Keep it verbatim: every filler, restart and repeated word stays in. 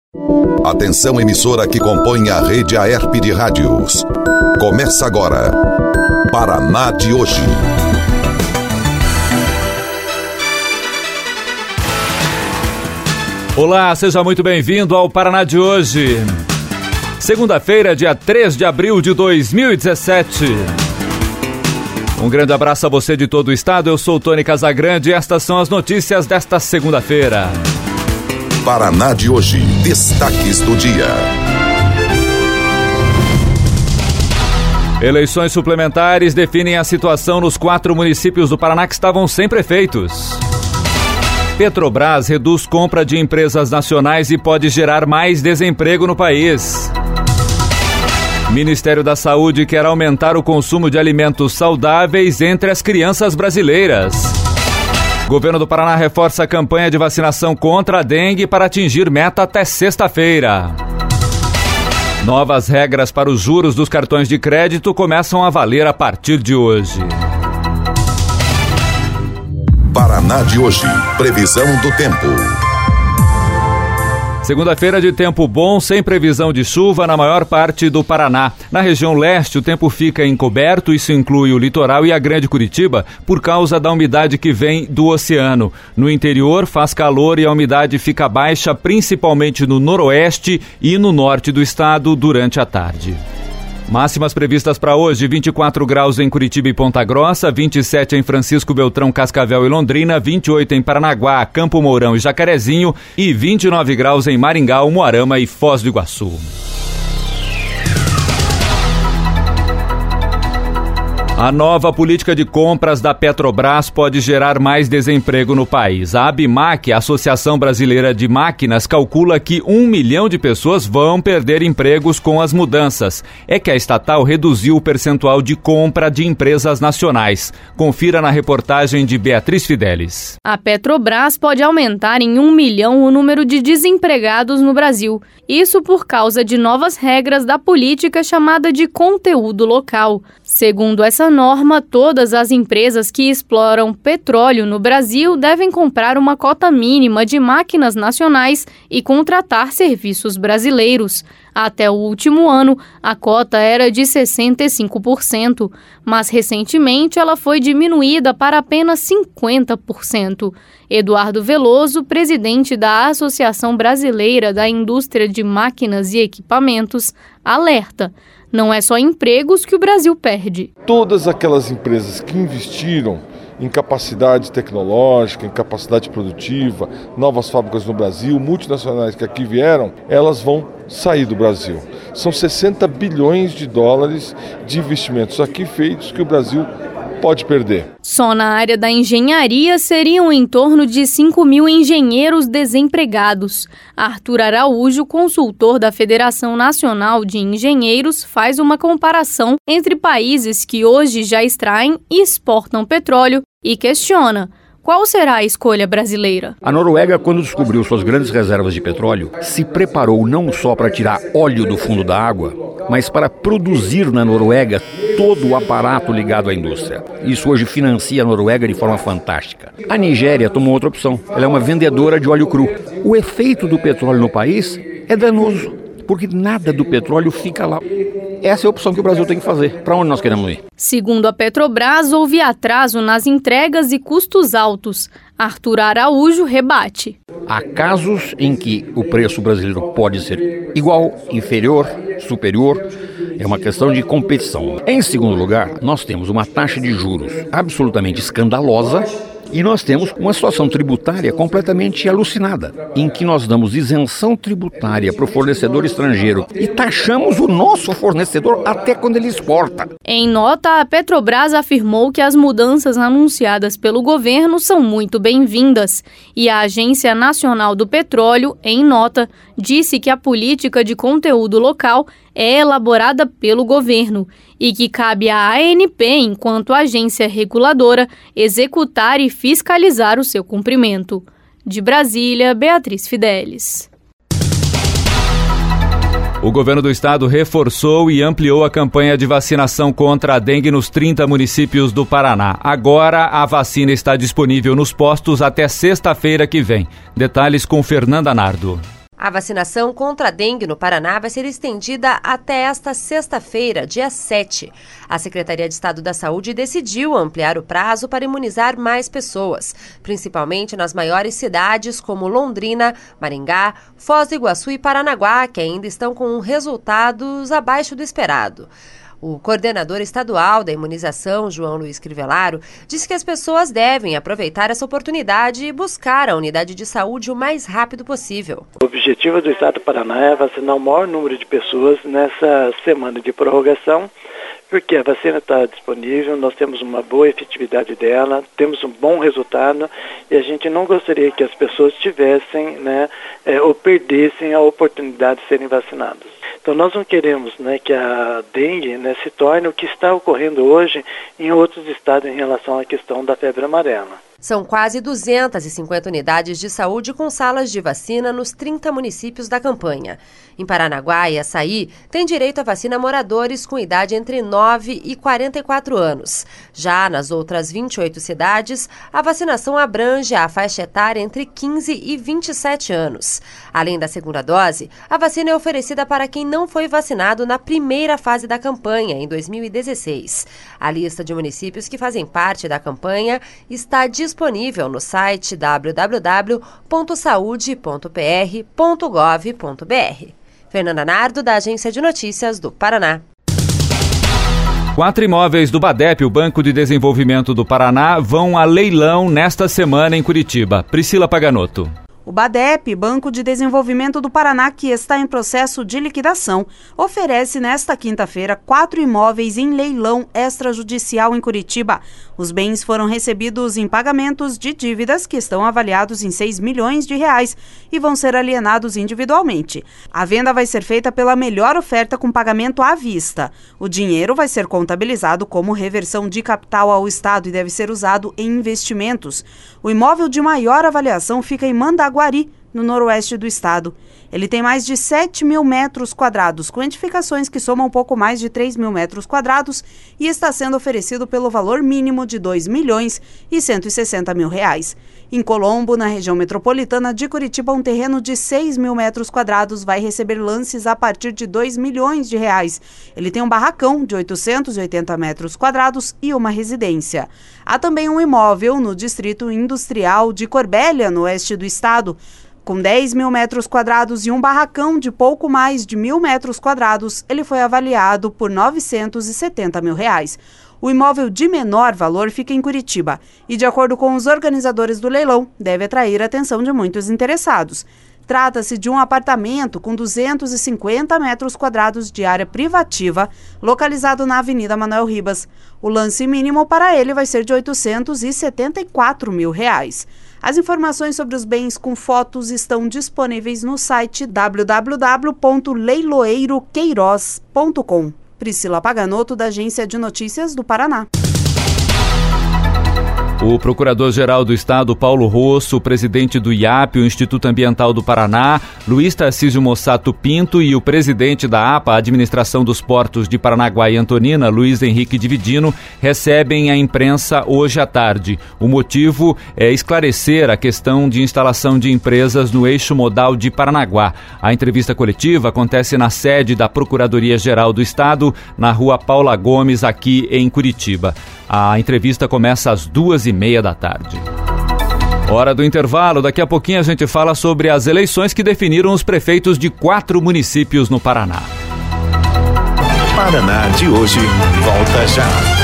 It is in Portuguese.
Atenção, emissora que compõe a rede Aerp de rádios. Começa agora, Paraná de hoje. Olá, seja muito bem-vindo ao Paraná de hoje. Segunda-feira, dia três de abril de dois mil e dezessete. Um grande abraço a você de todo o estado, eu sou o Tony Casagrande e estas são as notícias desta segunda-feira. Paraná de hoje, destaques do dia. Eleições suplementares definem a situação nos quatro municípios do Paraná que estavam sem prefeitos. Petrobras reduz compra de empresas nacionais e pode gerar mais desemprego no país. Ministério da Saúde quer aumentar o consumo de alimentos saudáveis entre as crianças brasileiras. Governo do Paraná reforça a campanha de vacinação contra a dengue para atingir meta até sexta-feira. Novas regras para os juros dos cartões de crédito começam a valer a partir de hoje. Paraná de hoje, previsão do tempo. Segunda-feira de tempo bom, sem previsão de chuva na maior parte do Paraná. Na região leste, o tempo fica encoberto, isso inclui o litoral e a Grande Curitiba, por causa da umidade que vem do oceano. No interior, faz calor e a umidade fica baixa, principalmente no noroeste e no norte do estado, durante a tarde. Máximas previstas para hoje: vinte e quatro graus em Curitiba e Ponta Grossa, vinte e sete em Francisco Beltrão, Cascavel e Londrina, vinte e oito em Paranaguá, Campo Mourão e Jacarezinho e vinte e nove graus em Maringá, Umuarama e Foz do Iguaçu. A nova política de compras da Petrobras pode gerar mais desemprego no país. A ABMAQ, a Associação Brasileira de Máquinas, calcula que um milhão de pessoas vão perder empregos com as mudanças. É que a estatal reduziu o percentual de compra de empresas nacionais. Confira na reportagem de Beatriz Fidelis. A Petrobras pode aumentar em um milhão o número de desempregados no Brasil. Isso por causa de novas regras da política chamada de conteúdo local. Segundo essa norma, todas as empresas que exploram petróleo no Brasil devem comprar uma cota mínima de máquinas nacionais e contratar serviços brasileiros. Até o último ano, a cota era de sessenta e cinco por cento, mas recentemente ela foi diminuída para apenas cinquenta por cento. Eduardo Veloso, presidente da Associação Brasileira da Indústria de Máquinas e Equipamentos, alerta: não é só empregos que o Brasil perde. Todas aquelas empresas que investiram em capacidade tecnológica, em capacidade produtiva, novas fábricas no Brasil, multinacionais que aqui vieram, elas vão sair do Brasil. São sessenta bilhões de dólares de investimentos aqui feitos que o Brasil pode perder. Só na área da engenharia seriam em torno de cinco mil engenheiros desempregados. Arthur Araújo, consultor da Federação Nacional de Engenheiros, faz uma comparação entre países que hoje já extraem e exportam petróleo e questiona: qual será a escolha brasileira? A Noruega, quando descobriu suas grandes reservas de petróleo, se preparou não só para tirar óleo do fundo da água, mas para produzir na Noruega todo o aparato ligado à indústria. Isso hoje financia a Noruega de forma fantástica. A Nigéria tomou outra opção. Ela é uma vendedora de óleo cru. O efeito do petróleo no país é danoso, porque nada do petróleo fica lá. Essa é a opção que o Brasil tem que fazer. Para onde nós queremos ir? Segundo a Petrobras, houve atraso nas entregas e custos altos. Arthur Araújo rebate. Há casos em que o preço brasileiro pode ser igual, inferior, superior. É uma questão de competição. Em segundo lugar, nós temos uma taxa de juros absolutamente escandalosa. E nós temos uma situação tributária completamente alucinada, em que nós damos isenção tributária para o fornecedor estrangeiro e taxamos o nosso fornecedor até quando ele exporta. Em nota, a Petrobras afirmou que as mudanças anunciadas pelo governo são muito bem-vindas. E a Agência Nacional do Petróleo, em nota, disse que a política de conteúdo local é elaborada pelo governo e que cabe à A N P, enquanto agência reguladora, executar e fiscalizar o seu cumprimento. De Brasília, Beatriz Fidelis. O governo do estado reforçou e ampliou a campanha de vacinação contra a dengue nos trinta municípios do Paraná. Agora a vacina está disponível nos postos até sexta-feira que vem. Detalhes com Fernanda Nardo. A vacinação contra a dengue no Paraná vai ser estendida até esta sexta-feira, dia sete. A Secretaria de Estado da Saúde decidiu ampliar o prazo para imunizar mais pessoas, principalmente nas maiores cidades como Londrina, Maringá, Foz do Iguaçu e Paranaguá, que ainda estão com resultados abaixo do esperado. O coordenador estadual da imunização, João Luiz Crivellaro, disse que as pessoas devem aproveitar essa oportunidade e buscar a unidade de saúde o mais rápido possível. O objetivo do Estado do Paraná é vacinar o maior número de pessoas nessa semana de prorrogação, porque a vacina está disponível, nós temos uma boa efetividade dela, temos um bom resultado e a gente não gostaria que as pessoas tivessem, né, é, ou perdessem a oportunidade de serem vacinadas. Então nós não queremos, né, que a dengue, né, se torne o que está ocorrendo hoje em outros estados em relação à questão da febre amarela. São quase duzentas e cinquenta unidades de saúde com salas de vacina nos trinta municípios da campanha. Em Paranaguá e Açaí, tem direito à vacina moradores com idade entre nove e quarenta e quatro anos. Já nas outras vinte e oito cidades, a vacinação abrange a faixa etária entre quinze e vinte e sete anos. Além da segunda dose, a vacina é oferecida para quem não foi vacinado na primeira fase da campanha, em dois mil e dezesseis. A lista de municípios que fazem parte da campanha está disponível disponível no site w w w ponto saude ponto p r ponto gov ponto b r. Fernanda Nardo, da Agência de Notícias do Paraná. Quatro imóveis do BADEP, o Banco de Desenvolvimento do Paraná, vão a leilão nesta semana em Curitiba. Priscila Paganotto. O BADEP, Banco de Desenvolvimento do Paraná, que está em processo de liquidação, oferece nesta quinta-feira quatro imóveis em leilão extrajudicial em Curitiba. Os bens foram recebidos em pagamentos de dívidas que estão avaliados em seis milhões de reais e vão ser alienados individualmente. A venda vai ser feita pela melhor oferta com pagamento à vista. O dinheiro vai ser contabilizado como reversão de capital ao Estado e deve ser usado em investimentos. O imóvel de maior avaliação fica em Mandaguari, no noroeste do estado. Ele tem mais de sete mil metros quadrados, com edificações que somam um pouco mais de três mil metros quadrados e está sendo oferecido pelo valor mínimo de dois milhões e cento e sessenta mil reais. Em Colombo, na região metropolitana de Curitiba, um terreno de seis mil metros quadrados vai receber lances a partir de dois milhões de reais. Ele tem um barracão de oitocentos e oitenta metros quadrados e uma residência. Há também um imóvel no distrito industrial de Corbélia, no oeste do estado, com dez mil metros quadrados e um barracão de pouco mais de mil metros quadrados. Ele foi avaliado por novecentos e setenta mil reais. O imóvel de menor valor fica em Curitiba e, de acordo com os organizadores do leilão, deve atrair a atenção de muitos interessados. Trata-se de um apartamento com duzentos e cinquenta metros quadrados de área privativa, localizado na Avenida Manuel Ribas. O lance mínimo para ele vai ser de oitocentos e setenta e quatro mil reais. As informações sobre os bens com fotos estão disponíveis no site w w w ponto leiloeiro queiroz ponto com. Priscila Paganotto, da Agência de Notícias do Paraná. O Procurador-Geral do Estado, Paulo Rosso, o presidente do I A P, o Instituto Ambiental do Paraná, Luiz Tarcísio Mossato Pinto, e o presidente da A P A, Administração dos Portos de Paranaguá e Antonina, Luiz Henrique Dividino, recebem a imprensa hoje à tarde. O motivo é esclarecer a questão de instalação de empresas no eixo modal de Paranaguá. A entrevista coletiva acontece na sede da Procuradoria-Geral do Estado, na rua Paula Gomes, aqui em Curitiba. A entrevista começa às duas e meia da tarde. Hora do intervalo. Daqui a pouquinho a gente fala sobre as eleições que definiram os prefeitos de quatro municípios no Paraná. Paraná de hoje volta já.